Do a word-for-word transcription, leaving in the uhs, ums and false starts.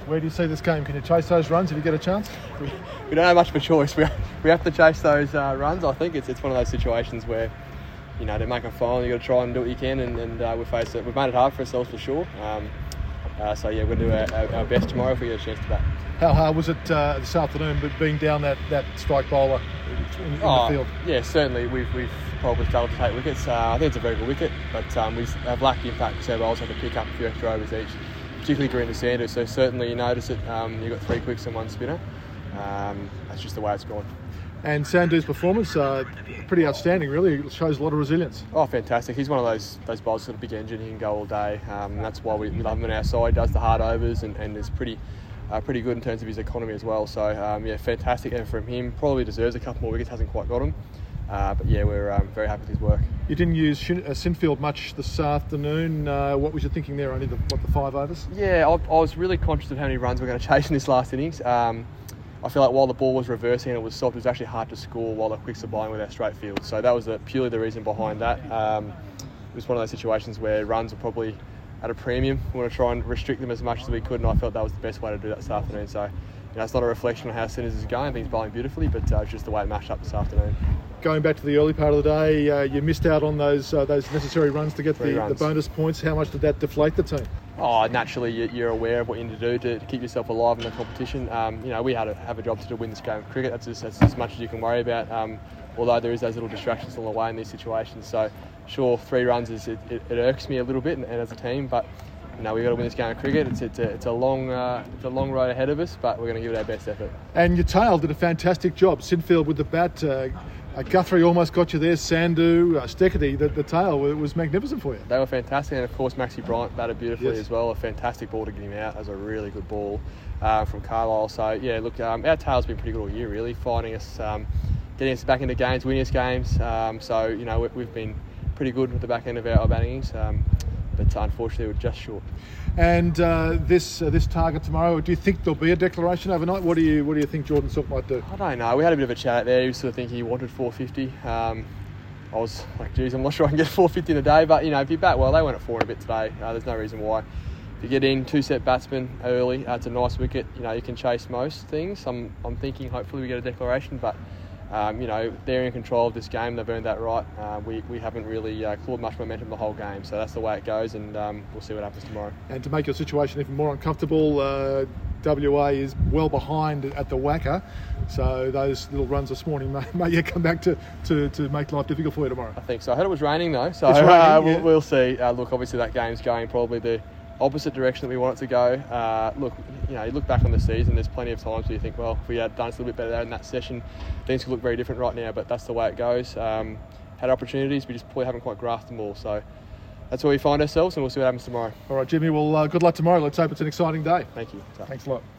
Where do you see this game? Can you chase those runs if you get a chance? We, we don't have much of a choice. We we have to chase those uh, runs. I think it's it's one of those situations where, you know, to make a final, you got to try and do what you can, and, and uh, we face it. We've made it hard for ourselves for sure. Um, uh, so yeah, we're going to do our, our, our best tomorrow if we get a chance to bat. How hard was it uh, this afternoon, but being down that, that strike bowler in, in oh, the field? Yeah, certainly we've we've probably struggled to take wickets. Uh, I think it's a very good wicket, but um, we have lacked the impact because our bowlers had to pick up a few extra overs each, particularly during the Sanders. So certainly you notice it. Um, you've got three quicks and one spinner. Um, that's just the way it's gone. And Sandhu's performance, uh, pretty outstanding, really. It shows a lot of resilience. Oh, fantastic. He's one of those those bowlers with a big engine. He can go all day. Um, and that's why we love him on our side. Does the hard overs and, and is pretty uh, pretty good in terms of his economy as well. So, um, yeah, fantastic effort from him. Probably deserves a couple more wickets, hasn't quite got him. Uh, but, yeah, we're um, very happy with his work. You didn't use Shin- uh, Sinfield much this afternoon. Uh, what was you thinking there? Only the, what, the five overs? Yeah, I, I was really conscious of how many runs we we're going to chase in this last innings. Um, I feel like while the ball was reversing and it was soft, it was actually hard to score while the quicks are bowling with our straight field. So that was the, purely the reason behind that. Um, it was one of those situations where runs were probably at a premium. We want to try and restrict them as much as we could, and I felt that was the best way to do that this afternoon. So, you know, it's not a reflection on how Sinners is going. I think he's bowling beautifully, but uh, it's just the way it matched up this afternoon. Going back to the early part of the day, uh, you missed out on those uh, those necessary runs to get the, the bonus points. How much did that deflate the team? Oh, naturally, you're aware of what you need to do to, to keep yourself alive in the competition. Um, you know, we had to have a job to do win this game of cricket. That's, just, that's as much as you can worry about. Um, although there is those little distractions along the way in these situations. So, sure, three runs is it, it, it irks me a little bit, and, and as a team, but you know, we've got to win this game of cricket. It's it's a, it's a long uh, it's a long road ahead of us, but we're going to give it our best effort. And your tail did a fantastic job. Sinfield with the bat. Uh, Uh, Guthrie almost got you there. Sandhu, uh, Steketee, the, the tail was magnificent for you. They were fantastic, and of course Maxi Bryant batted beautifully yes. as well. A fantastic ball to get him out. That was a really good ball uh, from Carlisle. So yeah, look, um, our tail's been pretty good all year, really, finding us, um, getting us back into games, winning us games. Um, so you know we, we've been pretty good with the back end of our, our batting innings, um, but unfortunately we're just short. And uh, this uh, this target tomorrow, do you think there'll be a declaration overnight? What do you what do you think Jordan Sook might do? I don't know. We had a bit of a chat out there. He was sort of thinking he wanted four fifty. Um, I was like, geez, I'm not sure I can get four fifty in a day. But you know, if you bat well, they went at four and a bit today. Uh, there's no reason why. If you get in two set batsmen early, uh, it's a nice wicket. You know, you can chase most things. I'm I'm thinking hopefully we get a declaration, but. Um, you know, they're in control of this game. They've earned that right. Uh, we, we haven't really uh, clawed much momentum the whole game. So that's the way it goes, and um, we'll see what happens tomorrow. And to make your situation even more uncomfortable, uh, W A is well behind at the whacker. So those little runs this morning may, may yet come back to, to, to make life difficult for you tomorrow. I think so. I heard it was raining though. So it's raining, uh, we'll, yeah. we'll see. Uh, look, obviously that game's going probably the opposite direction that we want it to go. Uh, look, you know, you look back on the season, there's plenty of times where you think, well, if we had done a little bit better in that session, things could look very different right now, but that's the way it goes. Um, had opportunities, we just probably haven't quite grasped them all. So that's where we find ourselves, and we'll see what happens tomorrow. All right, Jimmy, well, uh, good luck tomorrow. Let's hope it's an exciting day. Thank you. Thanks a lot.